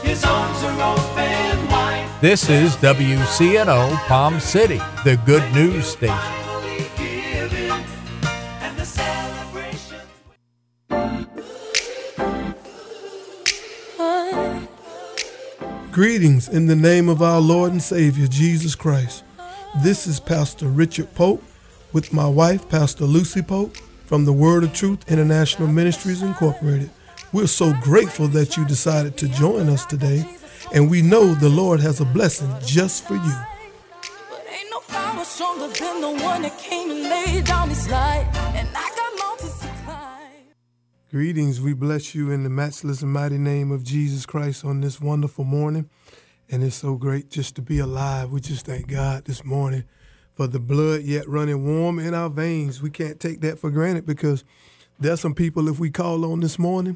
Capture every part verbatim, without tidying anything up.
His arms are open wide. This is W C N O Palm City, the good news station. Greetings in the name of our Lord and Savior, Jesus Christ. This is Pastor Richard Pope with my wife, Pastor Lucy Pope, from the Word of Truth International Ministries Incorporated. We're so grateful that you decided to join us today, and we know the Lord has a blessing just for you. But ain't no power stronger than the one that came and laid down his life, and I got mountains to climb. Greetings, we bless you in the matchless and mighty name of Jesus Christ on this wonderful morning. And it's so great just to be alive. We just thank God this morning for the blood yet running warm in our veins. We can't take that for granted because there's some people, if we call on this morning,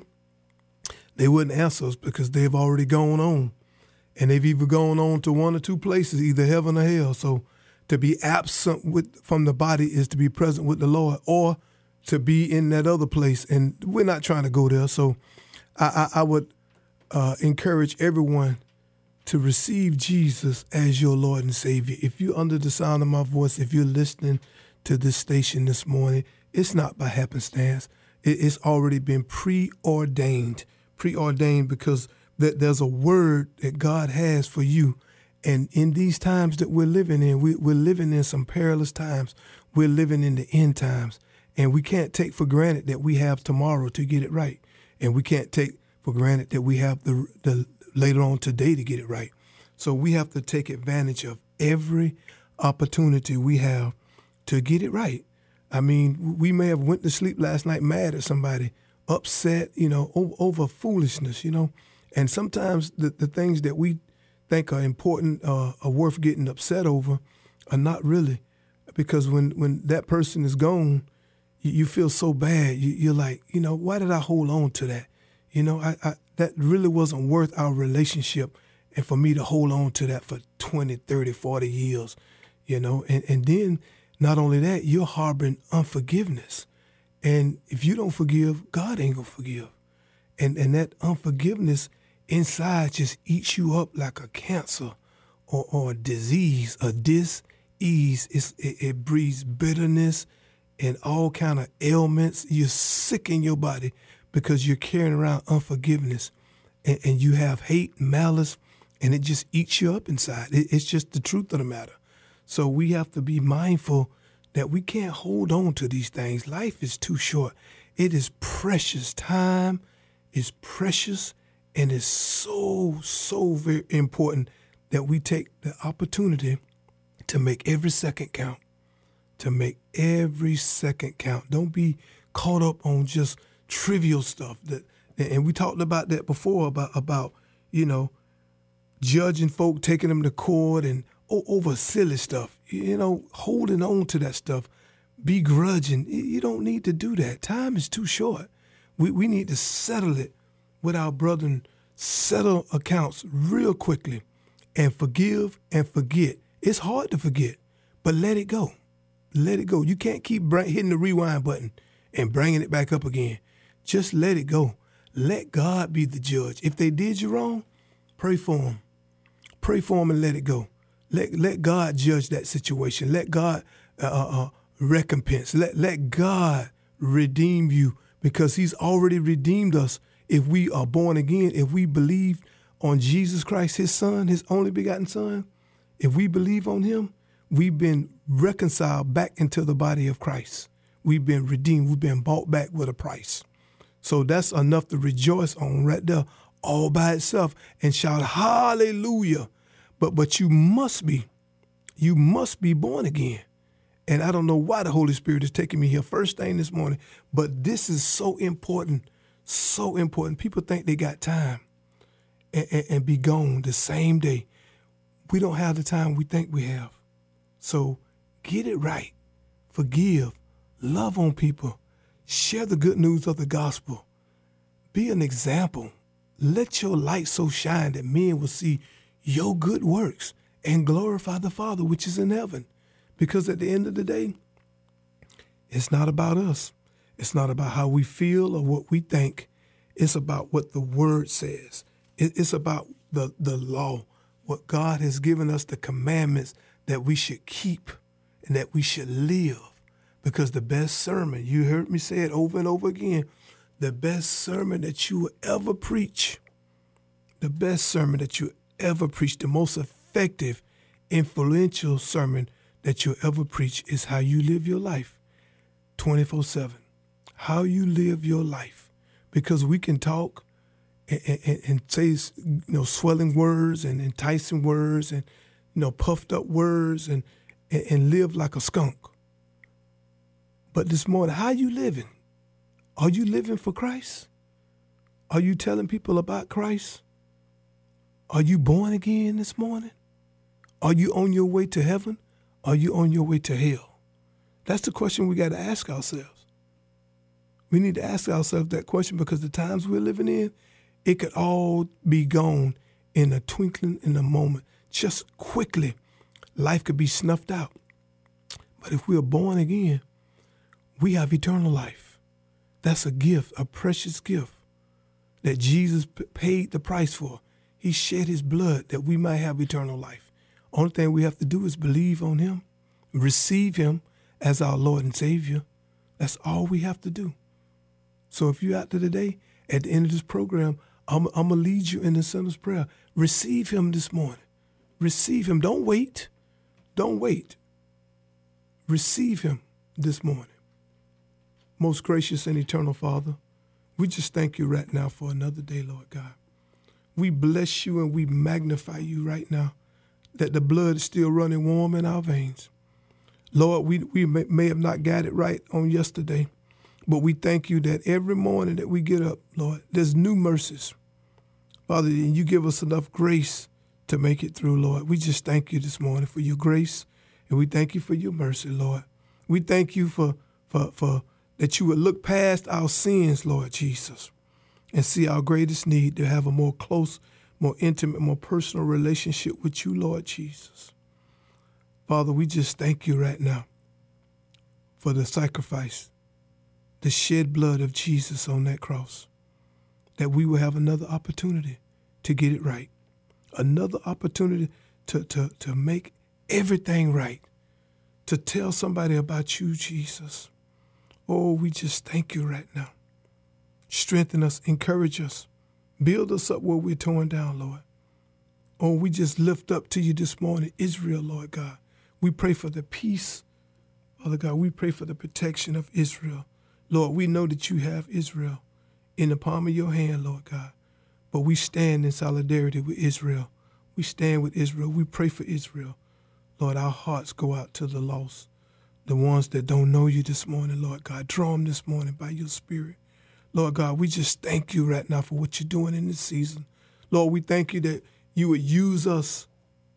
they wouldn't answer us because they've already gone on. And they've either gone on to one or two places, either heaven or hell. So to be absent with from the body is to be present with the Lord, or to be in that other place, and we're not trying to go there. So I, I, I would uh, encourage everyone to receive Jesus as your Lord and Savior. If you're under the sound of my voice, if you're listening to this station this morning, it's not by happenstance. It, it's already been preordained, preordained because th- there's a word that God has for you. And in these times that we're living in, we, we're living in some perilous times. We're living in the end times. And we can't take for granted that we have tomorrow to get it right. And we can't take for granted that we have the, the later on today to get it right. So we have to take advantage of every opportunity we have to get it right. I mean, we may have went to sleep last night mad at somebody, upset, you know, over, over foolishness, you know. And sometimes the, the things that we think are important, uh, are worth getting upset over, are not really. Because when, when that person is gone, you feel so bad. You, you're like, you know, why did I hold on to that? You know, I, I that really wasn't worth our relationship, and for me to hold on to that for twenty, thirty, forty years, you know. And, and then not only that, you're harboring unforgiveness. And if you don't forgive, God ain't going to forgive. And, and that unforgiveness inside just eats you up like a cancer or, or a disease, a dis-ease. It's, it, it breeds bitterness and all kind of ailments. You're sick in your body because you're carrying around unforgiveness, and, and you have hate, malice, and it just eats you up inside. It, it's just the truth of the matter. So we have to be mindful that we can't hold on to these things. Life is too short. It is precious. Time is precious, and it's so, so very important that we take the opportunity to make every second count. To make every second count. Don't be caught up on just trivial stuff. That, and we talked about that before, about, about you know, judging folk, taking them to court and o- over silly stuff. You know, holding on to that stuff, begrudging. You don't need to do that. Time is too short. We we need to settle it with our brethren, settle accounts real quickly, and forgive and forget. It's hard to forget, but let it go. Let it go. You can't keep hitting the rewind button and bringing it back up again. Just let it go. Let God be the judge. If they did you wrong, pray for them. Pray for them and let it go. Let let God judge that situation. Let God uh, uh, recompense. Let, let God redeem you, because he's already redeemed us if we are born again, if we believe on Jesus Christ, his son, his only begotten son. If we believe on him, we've been reconciled back into the body of Christ. We've been redeemed. We've been bought back with a price. So that's enough to rejoice on right there all by itself and shout hallelujah. But but you must be, you must be born again. And I don't know why the Holy Spirit is taking me here first thing this morning, but this is so important, so important. People think they got time and, and, and be gone the same day. We don't have the time we think we have. So get it right. Forgive. Love on people. Share the good news of the gospel. Be an example. Let your light so shine that men will see your good works and glorify the Father which is in heaven. Because at the end of the day, it's not about us. It's not about how we feel or what we think. It's about what the word says. It's about the, the law, what God has given us, the commandments that we should keep and that we should live. Because the best sermon, you heard me say it over and over again, the best sermon that you will ever preach, the best sermon that you ever preach, the most effective, influential sermon that you'll ever preach is how you live your life twenty-four seven. How you live your life. Because we can talk and, and, and say, you know, swelling words and enticing words and, you know, puffed up words and, and, and live like a skunk. But this morning, how you living? Are you living for Christ? Are you telling people about Christ? Are you born again this morning? Are you on your way to heaven? Are you on your way to hell? That's the question we got to ask ourselves. We need to ask ourselves that question because the times we're living in, it could all be gone in a twinkling in a moment. Just quickly, life could be snuffed out. But if we are born again, we have eternal life. That's a gift, a precious gift that Jesus p- paid the price for. He shed his blood that we might have eternal life. Only thing we have to do is believe on him, receive him as our Lord and Savior. That's all we have to do. So if you're out there today, at the end of this program, I'm, I'm going to lead you in the sinner's prayer. Receive him this morning. Receive him. Don't wait. Don't wait. Receive him this morning. Most gracious and eternal Father, we just thank you right now for another day, Lord God. We bless you and we magnify you right now that the blood is still running warm in our veins. Lord, we, we may, may have not got it right on yesterday, but we thank you that every morning that we get up, Lord, there's new mercies. Father, and you give us enough grace to make it through, Lord. We just thank you this morning for your grace, and we thank you for your mercy, Lord. We thank you for, for, for that you would look past our sins, Lord Jesus, and see our greatest need to have a more close, more intimate, more personal relationship with you, Lord Jesus. Father, we just thank you right now for the sacrifice, the shed blood of Jesus on that cross, that we will have another opportunity to get it right, another opportunity to, to, to make everything right, to tell somebody about you, Jesus. Oh, we just thank you right now. Strengthen us, encourage us, build us up where we're torn down, Lord. Oh, we just lift up to you this morning, Israel, Lord God. We pray for the peace, Father God. We pray for the protection of Israel. Lord, we know that you have Israel in the palm of your hand, Lord God. But we stand in solidarity with Israel. We stand with Israel. We pray for Israel. Lord, our hearts go out to the lost, the ones that don't know you this morning, Lord God. Draw them this morning by your Spirit. Lord God, we just thank you right now for what you're doing in this season. Lord, we thank you that you would use us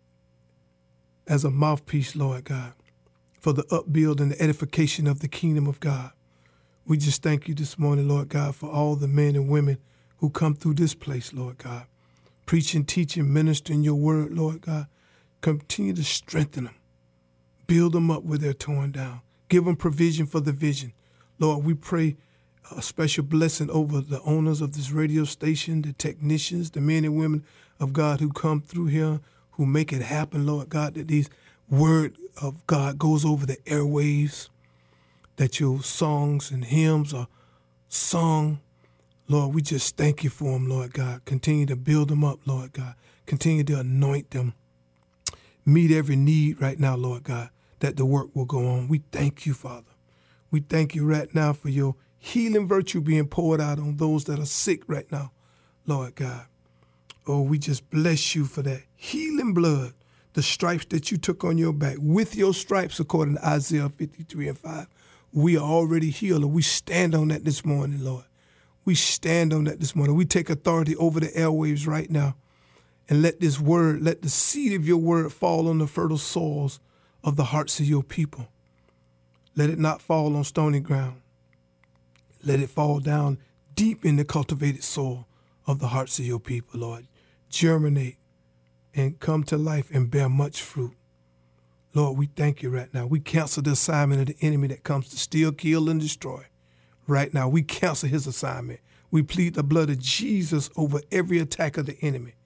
as a mouthpiece, Lord God, for the upbuild and the edification of the kingdom of God. We just thank you this morning, Lord God, for all the men and women who come through this place, Lord God, preaching, teaching, ministering your word, Lord God. Continue to strengthen them. Build them up where they're torn down. Give them provision for the vision. Lord, we pray a special blessing over the owners of this radio station, the technicians, the men and women of God who come through here, who make it happen, Lord God, that these word of God goes over the airwaves, that your songs and hymns are sung. Lord, we just thank you for them, Lord God. Continue to build them up, Lord God. Continue to anoint them. Meet every need right now, Lord God, that the work will go on. We thank you, Father. We thank you right now for your healing virtue being poured out on those that are sick right now, Lord God. Oh, we just bless you for that healing blood, the stripes that you took on your back. With your stripes, according to Isaiah fifty-three and five, we are already healed, and we stand on that this morning, Lord. We stand on that this morning. We take authority over the airwaves right now, and let this word, let the seed of your word fall on the fertile soils of the hearts of your people. Let it not fall on stony ground. Let it fall down deep in the cultivated soil of the hearts of your people, Lord. Germinate and come to life and bear much fruit. Lord, we thank you right now. We cancel the assignment of the enemy that comes to steal, kill, and destroy. Right now, we cancel his assignment. We plead the blood of Jesus over every attack of the enemy.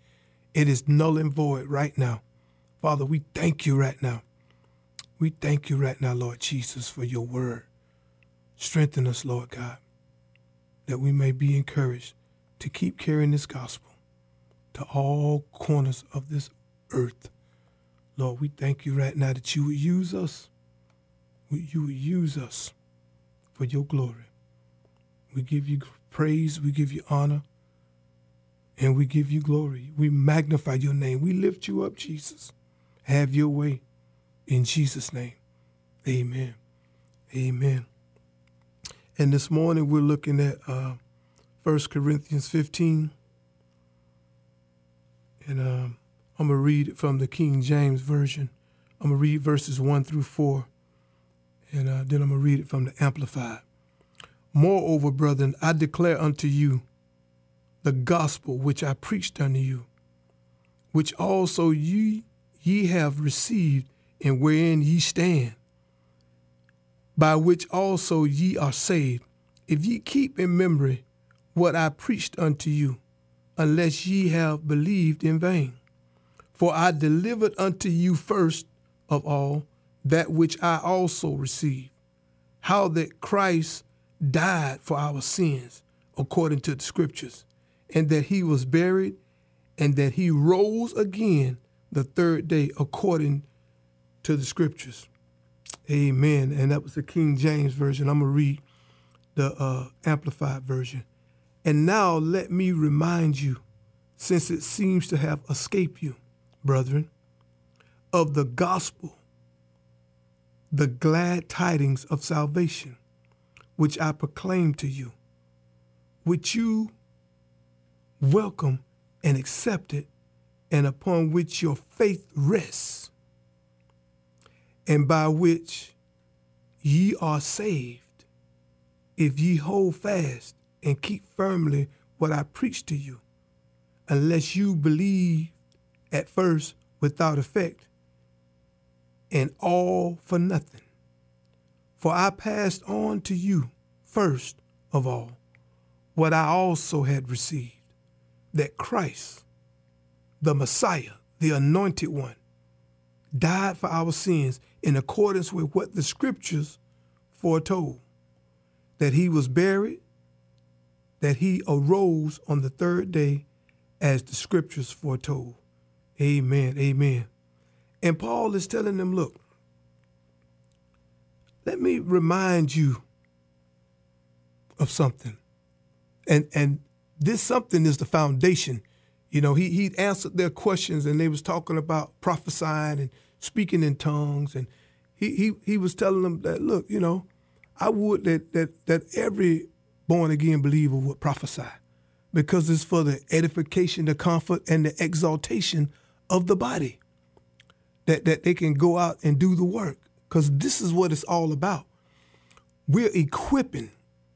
It is null and void right now. Father, we thank you right now. We thank you right now, Lord Jesus, for your word. Strengthen us, Lord God, that we may be encouraged to keep carrying this gospel to all corners of this earth. Lord, we thank you right now that you would use us. You would use us for your glory. We give you praise, we give you honor, and we give you glory. We magnify your name. We lift you up, Jesus. Have your way in Jesus' name. Amen. Amen. And this morning we're looking at uh, First Corinthians fifteen. And um, I'm going to read it from the King James Version. I'm going to read verses one through four. And uh, then I'm going to read it from the Amplified. Moreover, brethren, I declare unto you the gospel which I preached unto you, which also ye, ye have received, and wherein ye stand, by which also ye are saved, if ye keep in memory what I preached unto you, unless ye have believed in vain. For I delivered unto you first of all that which I also received, how that Christ died for our sins according to the scriptures, and that he was buried, and that he rose again the third day according to the scriptures. Amen. And that was the King James Version. I'm going to read the uh, Amplified Version. And now let me remind you, since it seems to have escaped you, brethren, of the gospel, the glad tidings of salvation, which I proclaim to you, which you welcome and accepted, and upon which your faith rests, and by which ye are saved, if ye hold fast and keep firmly what I preached to you, unless you believe at first without effect, and all for nothing. For I passed on to you first of all what I also had received, that Christ, the Messiah, the Anointed One, died for our sins in accordance with what the scriptures foretold, that he was buried, that he arose on the third day as the scriptures foretold. Amen, amen. And Paul is telling them, look, let me remind you of something. And and this something is the foundation. You know, he he answered their questions, and they was talking about prophesying and speaking in tongues. And he he he was telling them that, look, you know, I would that that that every born again believer would prophesy, because it's for the edification, the comfort, and the exaltation of the body. That that they can go out and do the work. Because this is what it's all about. We're equipping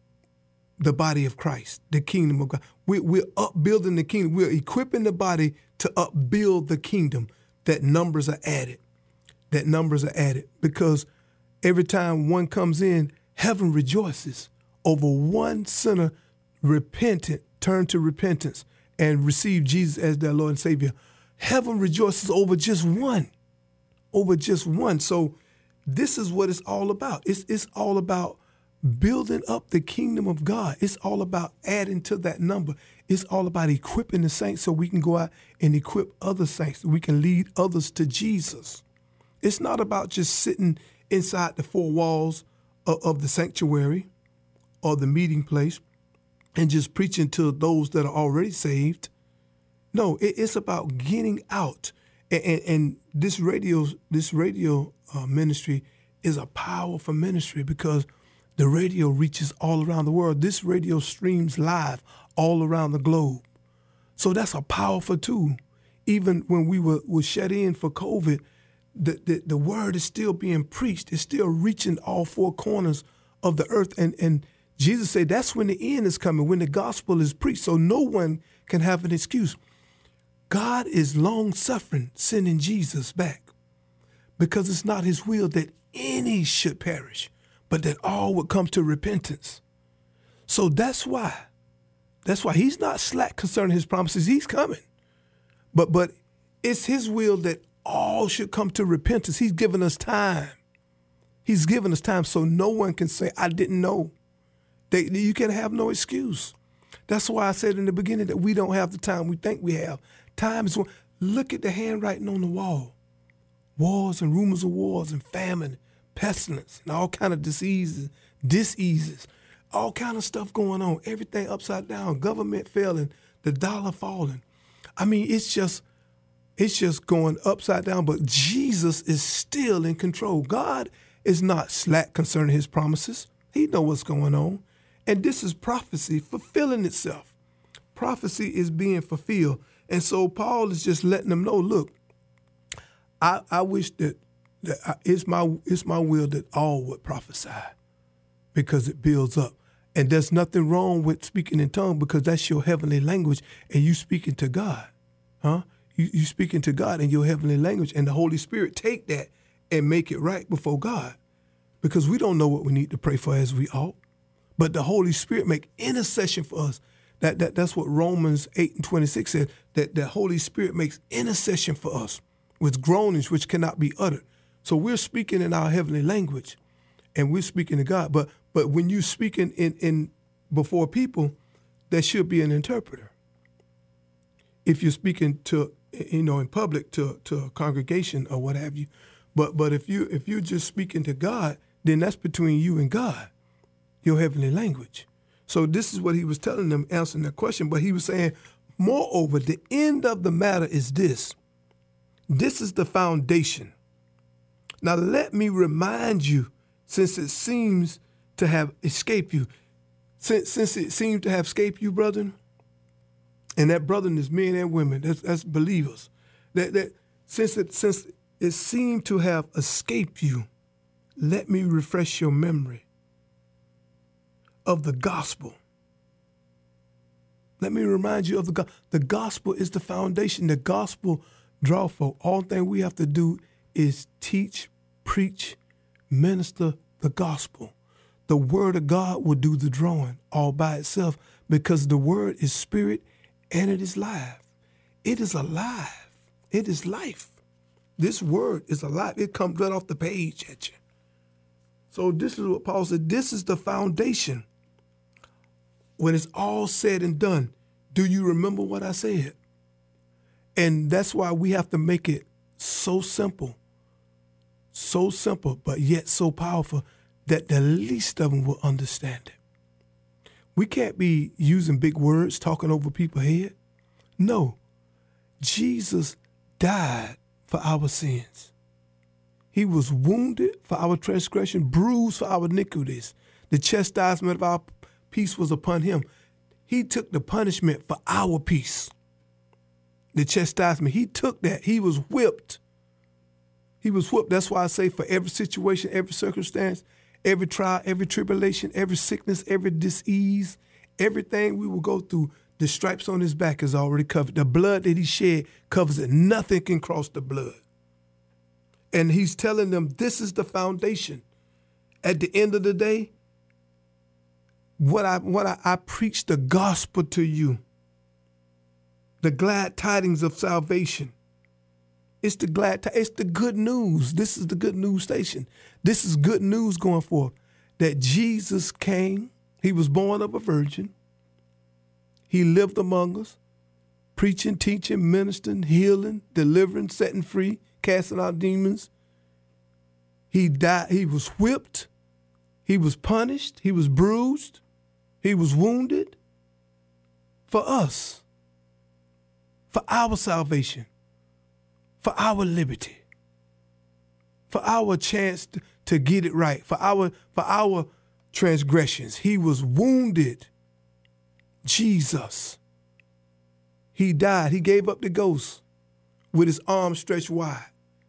the body of Christ, the kingdom of God. We're, we're upbuilding the kingdom. We're equipping the body to upbuild the kingdom. That numbers are added. That numbers are added. Because every time one comes in, heaven rejoices over one sinner repentant, turn to repentance, and receive Jesus as their Lord and Savior. Heaven rejoices over just one. Over just one. So this is what it's all about. It's, it's all about building up the kingdom of God. It's all about adding to that number. It's all about equipping the saints so we can go out and equip other saints, so we can lead others to Jesus. It's not about just sitting inside the four walls of, of the sanctuary or the meeting place and just preaching to those that are already saved. No, it, it's about getting out. And, and, and this radio, this radio uh, ministry is a powerful ministry, because the radio reaches all around the world. This radio streams live all around the globe. So that's a powerful tool. Even when we were, were shut in for COVID, the, the, the word is still being preached. It's still reaching all four corners of the earth. And, and Jesus said that's when the end is coming, when the gospel is preached. So no one can have an excuse. God is long-suffering, sending Jesus back, because it's not his will that any should perish, but that all would come to repentance. So that's why, that's why he's not slack concerning his promises. He's coming. But but it's his will that all should come to repentance. He's given us time. He's given us time so no one can say, I didn't know. They, you can have no excuse. That's why I said in the beginning that we don't have the time we think we have. Time is one. Look at the handwriting on the wall. Wars and rumors of wars and famine, pestilence, and all kind of diseases, diseases, all kind of stuff going on. Everything upside down, government failing, the dollar falling. I mean, it's just, it's just going upside down, but Jesus is still in control. God is not slack concerning his promises. He knows what's going on. And this is prophecy fulfilling itself. Prophecy is being fulfilled. And so Paul is just letting them know, look, I, I wish that, that I, it's my it's my will that all would prophesy because it builds up. And there's nothing wrong with speaking in tongues because that's your heavenly language and you speaking to God. Huh? You, you speaking to God in your heavenly language and the Holy Spirit take that and make it right before God because we don't know what we need to pray for as we ought. But the Holy Spirit make intercession for us. That, that That's what Romans eight and twenty-six said, that the Holy Spirit makes intercession for us with groanings which cannot be uttered. So we're speaking in our heavenly language and we're speaking to God. But but when you're speaking in, in before people, there should be an interpreter. If you're speaking to, you know, in public to, to a congregation or what have you. But but if you if you're just speaking to God, then that's between you and God, your heavenly language. So this is what he was telling them, answering their question. But he was saying, moreover, the end of the matter is this. This is the foundation. Now let me remind you, since it seems to have escaped you, since, since it seemed to have escaped you, brethren, and that brethren is men and women, that's, that's believers, that, that since it since it seemed to have escaped you, let me refresh your memory of the gospel. Let me remind you of the gospel. The gospel is the foundation. The gospel draw folk. All thing we have to do is teach, preach, minister the gospel. The word of God will do the drawing all by itself because the word is spirit and it is life. It is alive. It is life. This word is alive. It comes right off the page at you. So this is what Paul said. This is the foundation. When it's all said and done, do you remember what I said? And that's why we have to make it so simple, so simple, but yet so powerful that the least of them will understand it. We can't be using big words, talking over people's head. No, Jesus died for our sins. He was wounded for our transgression, bruised for our iniquities. The chastisement of our peace was upon him. He took the punishment for our peace. The chastisement, he took that. He was whipped. He was whipped. That's why I say for every situation, every circumstance, every trial, every tribulation, every sickness, every disease, everything we will go through, the stripes on his back is already covered. The blood that he shed covers it. Nothing can cross the blood. And he's telling them this is the foundation. At the end of the day, What I what I, I preach the gospel to you, the glad tidings of salvation. It's the glad it's the good news. This is the good news station. This is good news going forth that Jesus came. He was born of a virgin. He lived among us, preaching, teaching, ministering, healing, delivering, setting free, casting out demons. He died. He was whipped. He was punished. He was bruised. He was wounded for us, for our salvation, for our liberty, for our chance to, to get it right, for our, for our transgressions. He was wounded. Jesus. He died. He gave up the ghost with his arms stretched wide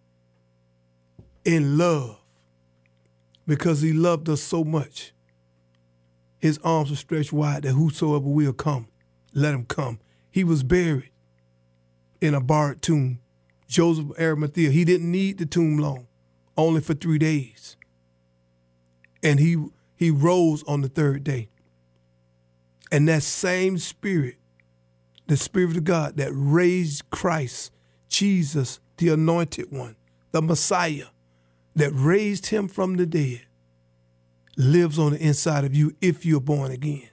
in love because he loved us so much. His arms were stretched wide that whosoever will come, let him come. He was buried in a borrowed tomb. Joseph of Arimathea, he didn't need the tomb long, only for three days. And he he rose on the third day. And that same spirit the Spirit of God that raised Christ, Jesus, the anointed one, the Messiah, that raised him from the dead, lives on the inside of you if you're born again.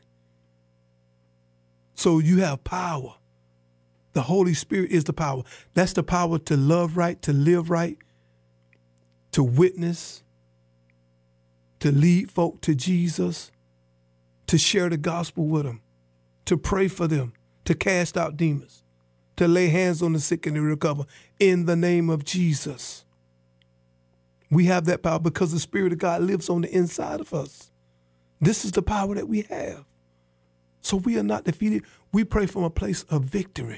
So you have power. The Holy Spirit is the power. That's the power to love right, to live right, to witness, to lead folk to Jesus, to share the gospel with them, to pray for them, to cast out demons, to lay hands on the sick and to recover in the name of Jesus. We have that power because the Spirit of God lives on the inside of us. This is the power that we have. So we are not defeated. We pray from a place of victory.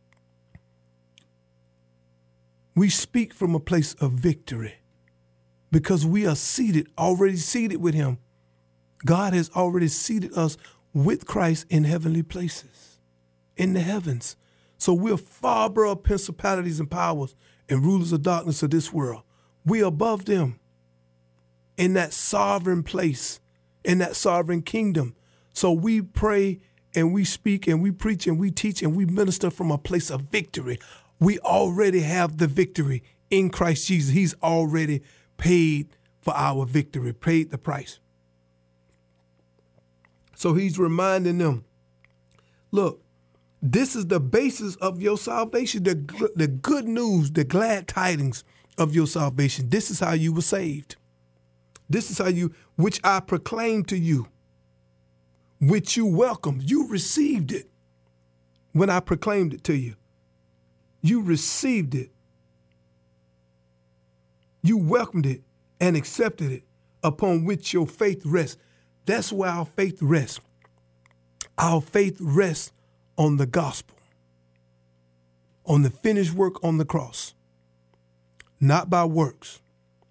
We speak from a place of victory because we are seated, already seated with him. God has already seated us with Christ in heavenly places, in the heavens. So we're far above principalities and powers and rulers of darkness of this world. We're above them in that sovereign place, in that sovereign kingdom. So we pray and we speak and we preach and we teach and we minister from a place of victory. We already have the victory in Christ Jesus. He's already paid for our victory, paid the price. So he's reminding them, look, this is the basis of your salvation, the, the good news, the glad tidings of your salvation. This is how you were saved. This is how you, which I proclaimed to you, which you welcomed. You received it when I proclaimed it to you. You received it. You welcomed it and accepted it, upon which your faith rests. That's where our faith rests. Our faith rests on the gospel, on the finished work on the cross, not by works.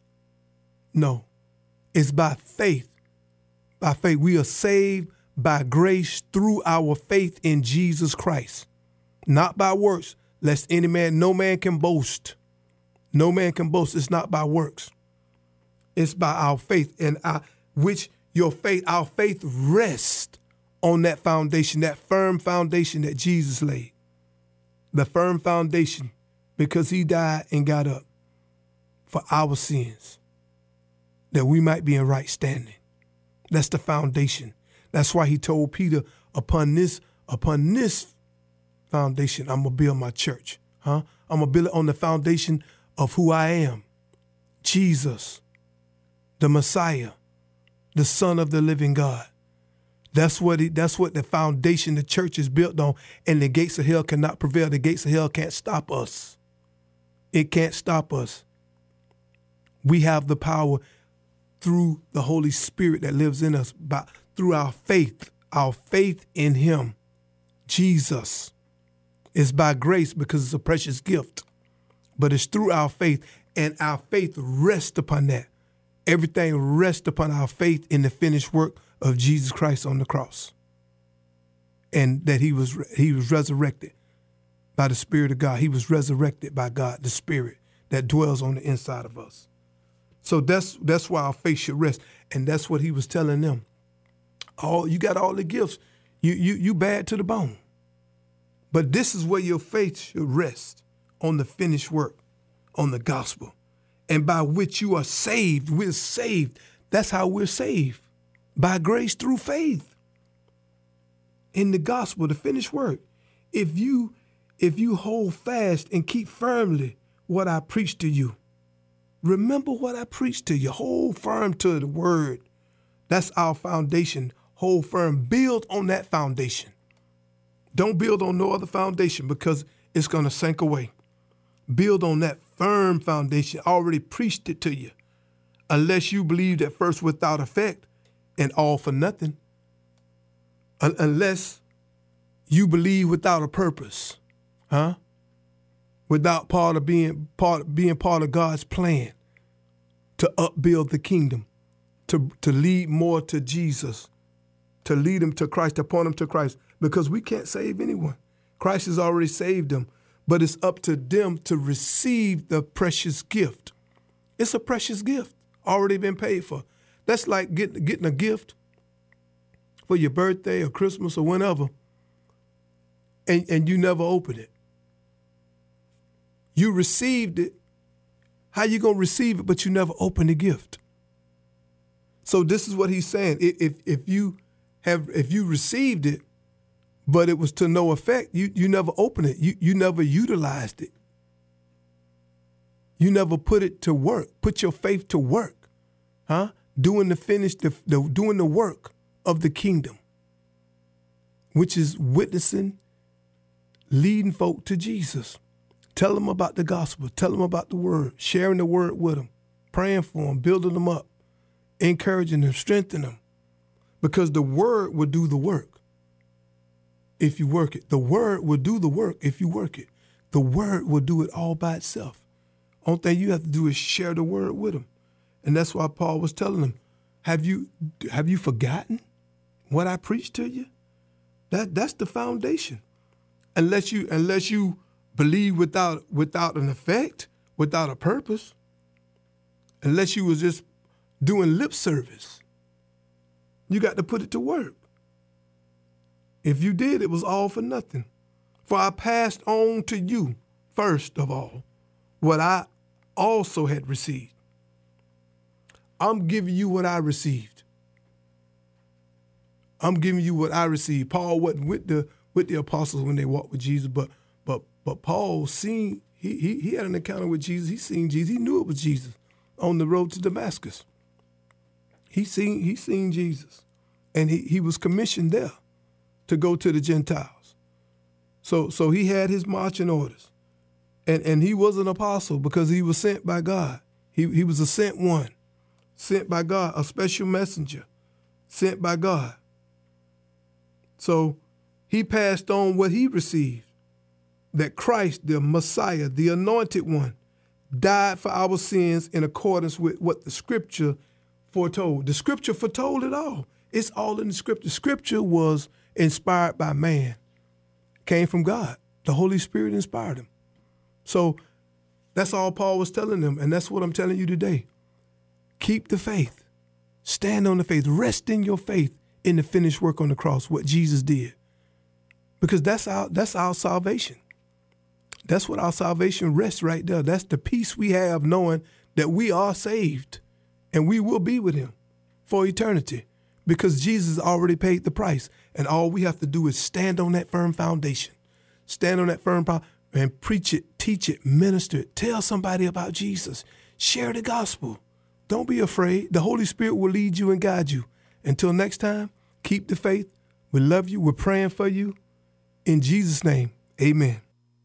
No, it's by faith. By faith, we are saved by grace through our faith in Jesus Christ, not by works, lest any man, no man can boast. No man can boast. It's not by works. It's by our faith, and our, which your faith, our faith rests on that foundation, that firm foundation that Jesus laid. The firm foundation, because he died and got up for our sins, that we might be in right standing. That's the foundation. That's why he told Peter, upon this, upon this foundation, I'm going to build my church. Huh? I'm going to build it on the foundation of who I am. Jesus, the Messiah, the Son of the living God. That's what he, that's what the foundation the church is built on, and the gates of hell cannot prevail. The gates of hell can't stop us. It can't stop us. We have the power through the Holy Spirit that lives in us, by, through our faith, our faith in him, Jesus. It's by grace because it's a precious gift, but it's through our faith, and our faith rests upon that. Everything rests upon our faith in the finished work of Jesus Christ on the cross, and that he was he was resurrected by the Spirit of God. He was resurrected by God, the Spirit that dwells on the inside of us. So that's that's why our faith should rest, and that's what he was telling them. All you got all the gifts, you you you bad to the bone, but this is where your faith should rest, on the finished work, on the gospel, and by which you are saved. We're saved. That's how we're saved. By grace through faith in the gospel, the finished work. If you if you hold fast and keep firmly what I preached to you, remember what I preached to you. Hold firm to the word. That's our foundation. Hold firm. Build on that foundation. Don't build on no other foundation, because it's going to sink away. Build on that firm foundation. I already preached it to you. Unless you believed at first without effect, and all for nothing. Un- unless you believe without a purpose, huh? Without part of being part being part of God's plan to upbuild the kingdom, to to lead more to Jesus, to lead them to Christ, to point them to Christ, because we can't save anyone. Christ has already saved them, but it's up to them to receive the precious gift. It's a precious gift, already been paid for. That's like getting, getting a gift for your birthday or Christmas or whenever, and, and you never opened it. You received it. How you going to receive it, but you never opened the gift? So this is what he's saying. If if you have if you received it, but it was to no effect, you, you never opened it. You you never utilized it. You never put it to work. Put your faith to work. Huh? Doing the finish, the, the doing the work of the kingdom, which is witnessing, leading folk to Jesus. Tell them about the gospel. Tell them about the word. Sharing the word with them. Praying for them. Building them up. Encouraging them. Strengthening them. Because the word will do the work if you work it. The word will do the work if you work it. The word will do it all by itself. Only thing you have to do is share the word with them. And that's why Paul was telling them, have you have you forgotten what I preached to you? That that's the foundation. Unless you unless you believe without without an effect, without a purpose, unless you was just doing lip service, you got to put it to work. If you did, it was all for nothing. For I passed on to you, first of all, what I also had received. I'm giving you what I received. I'm giving you what I received. Paul wasn't with the with the apostles when they walked with Jesus, but but but Paul seen he he he had an encounter with Jesus. He seen Jesus. He knew it was Jesus on the road to Damascus. He seen he seen Jesus, and he he was commissioned there to go to the Gentiles. So so he had his marching orders, and and he was an apostle because he was sent by God. He he was a sent one, sent by God, a special messenger, sent by God. So he passed on what he received, that Christ, the Messiah, the anointed one, died for our sins in accordance with what the scripture foretold. The scripture foretold it all. It's all in the scripture. Scripture was inspired by man, came from God. The Holy Spirit inspired him. So that's all Paul was telling them, and that's what I'm telling you today. Keep the faith. Stand on the faith. Rest in your faith in the finished work on the cross, what Jesus did. Because that's our that's our salvation. That's what our salvation rests right there. That's the peace we have knowing that we are saved and we will be with him for eternity because Jesus already paid the price. And all we have to do is stand on that firm foundation. Stand on that firm foundation and preach it, teach it, minister it. Tell somebody about Jesus. Share the gospel. Don't be afraid. The Holy Spirit will lead you and guide you. Until next time, keep the faith. We love you. We're praying for you. In Jesus' name, amen.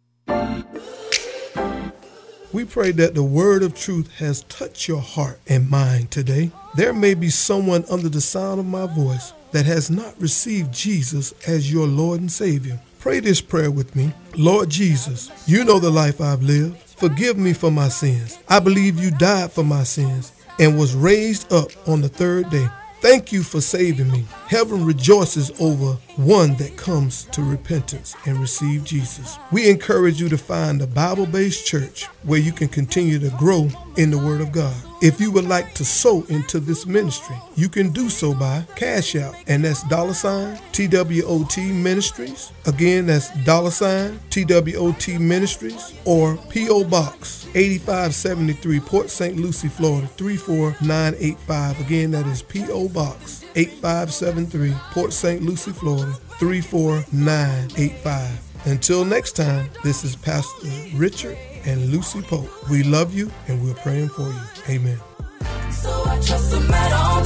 We pray that the word of truth has touched your heart and mind today. There may be someone under the sound of my voice that has not received Jesus as your Lord and Savior. Pray this prayer with me. Lord Jesus, you know the life I've lived. Forgive me for my sins. I believe you died for my sins and was raised up on the third day. Thank you for saving me. Heaven rejoices over one that comes to repentance and receive Jesus. We encourage you to find a Bible-based church where you can continue to grow in the Word of God. If you would like to sow into this ministry, you can do so by Cash App, and that's dollar sign T W O T Ministries. Again, that's dollar sign T W O T Ministries, or P O Box eighty-five seventy-three, Port Saint Lucie, Florida three four nine eight five. Again, that is P O Box eighty-five seventy-three, Port Saint Lucie, Florida three four nine eight five. Until next time, this is Pastor Richard and Lucy Pope. We love you and we're praying for you. Amen. So I trust him at all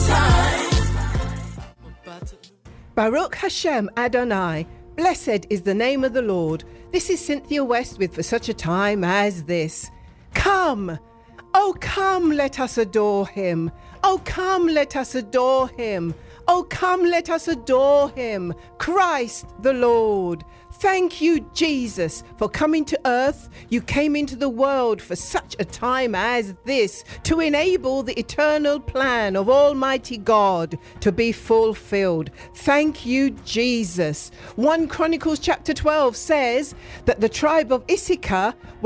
times. Baruch Hashem Adonai, blessed is the name of the Lord. This is Cynthia West with For Such a Time as This. Come, oh come, let us adore him. Oh come, let us adore him. Oh come, let us adore him, Christ the Lord. Thank you, Jesus, for coming to earth. You came into the world for such a time as this to enable the eternal plan of Almighty God to be fulfilled. Thank you, Jesus. First Chronicles chapter twelve says that the tribe of Issachar